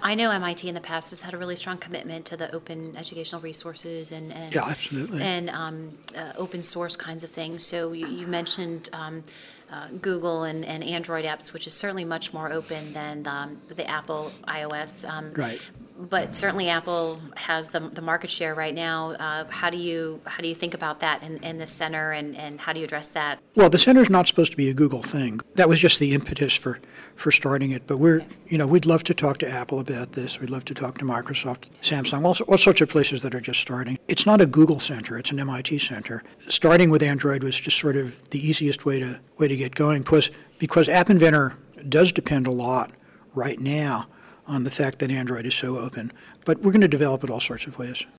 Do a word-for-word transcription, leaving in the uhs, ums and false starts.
I know M I T in the past has had a really strong commitment to the open educational resources and, and Yeah, absolutely. and um, uh, open source kinds of things. So you, you mentioned um, uh, Google and, and Android apps, which is certainly much more open than um, the Apple iOS. Um, Right. But certainly Apple has the, the market share right now. Uh, how do you how do you think about that in, in the center, and, and how do you address that? Well, the center's not supposed to be a Google thing. That was just the impetus for, for starting it. But we're, you know, we'd love to talk to Apple about this. We'd love to talk to Microsoft, Samsung, all, all sorts of places that are just starting. It's not a Google center. It's an M I T center. Starting with Android was just sort of the easiest way to way to get going, because because App Inventor does depend a lot right now on the fact that Android is so open. But we're going to develop it all sorts of ways.